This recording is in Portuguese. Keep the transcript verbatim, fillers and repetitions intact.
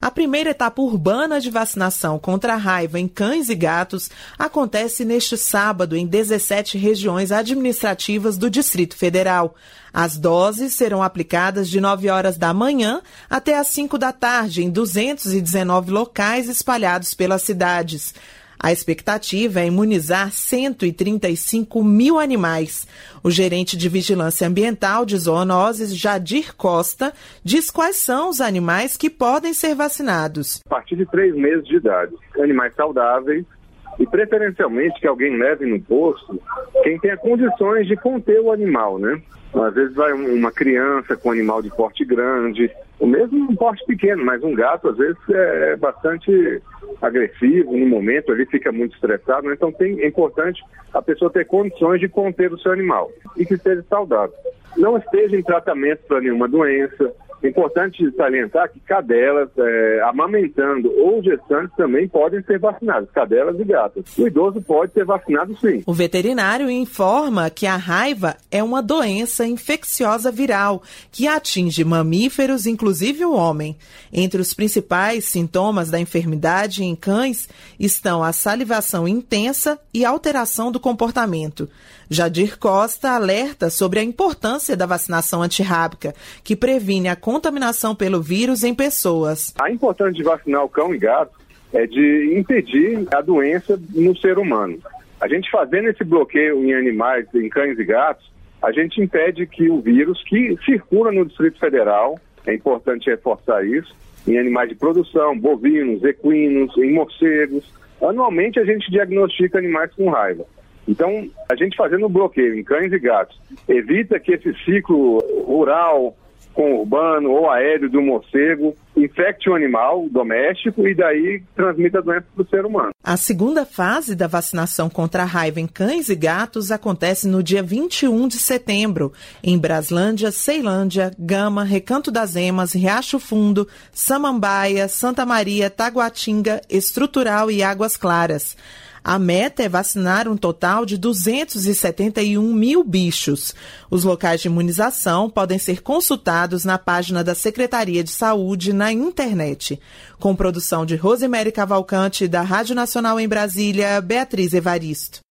A primeira etapa urbana de vacinação contra a raiva em cães e gatos acontece neste sábado em dezessete regiões administrativas do Distrito Federal. As doses serão aplicadas de nove horas da manhã até às cinco da tarde em duzentos e dezenove locais espalhados pelas cidades. A expectativa é imunizar cento e trinta e cinco mil animais. O gerente de Vigilância Ambiental de Zoonoses, Jadir Costa, diz quais são os animais que podem ser vacinados. A partir de três meses de idade, animais saudáveis e preferencialmente que alguém leve no posto quem tenha condições de conter o animal, né? Às vezes vai uma criança com um animal de porte grande, ou mesmo um porte pequeno, mas um gato às vezes é bastante agressivo no momento, ele fica muito estressado, né? Então tem, é importante a pessoa ter condições de conter o seu animal e que esteja saudável. Não esteja em tratamento para nenhuma doença. É importante salientar que cadelas, é, amamentando ou gestantes também podem ser vacinadas, cadelas e gatos. O idoso pode ser vacinado sim. O veterinário informa que a raiva é uma doença infecciosa viral que atinge mamíferos, inclusive o homem. Entre os principais sintomas da enfermidade em cães estão a salivação intensa e alteração do comportamento. Jadir Costa alerta sobre a importância da vacinação antirrábica, que previne a contaminação pelo vírus em pessoas. A importância de vacinar o cão e gato é de impedir a doença no ser humano. A gente fazendo esse bloqueio em animais, em cães e gatos, a gente impede que o vírus que circula no Distrito Federal, é importante reforçar isso, em animais de produção, bovinos, equinos, em morcegos. Anualmente a gente diagnostica animais com raiva. Então, a gente fazendo o bloqueio em cães e gatos, evita que esse ciclo rural com urbano ou aéreo do morcego infecte o animal doméstico e daí transmita a doença para o ser humano. A segunda fase da vacinação contra a raiva em cães e gatos acontece no dia vinte e um de setembro, em Braslândia, Ceilândia, Gama, Recanto das Emas, Riacho Fundo, Samambaia, Santa Maria, Taguatinga, Estrutural e Águas Claras. A meta é vacinar um total de duzentos e setenta e um mil bichos. Os locais de imunização podem ser consultados na página da Secretaria de Saúde na internet. Com produção de Rosemary Cavalcante, da Rádio Nacional em Brasília, Beatriz Evaristo.